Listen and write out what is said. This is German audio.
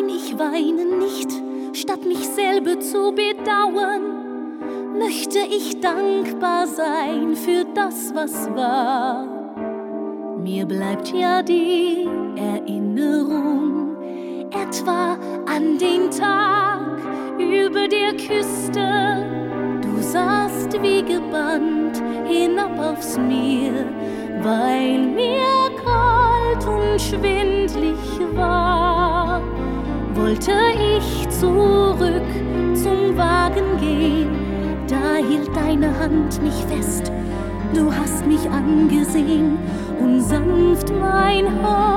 ich weine nicht, statt mich selber zu bedauern, möchte ich dankbar sein für das, was war. Mir bleibt ja die Erinnerung, etwa an den Tag über der Küste. Du saßt wie gebannt hinab aufs Meer, weil mir kalt und schwindlig war. Wollte ich zurück zum Wagen gehen, da hielt deine Hand mich fest. Du hast mich angesehen und sanft mein Haar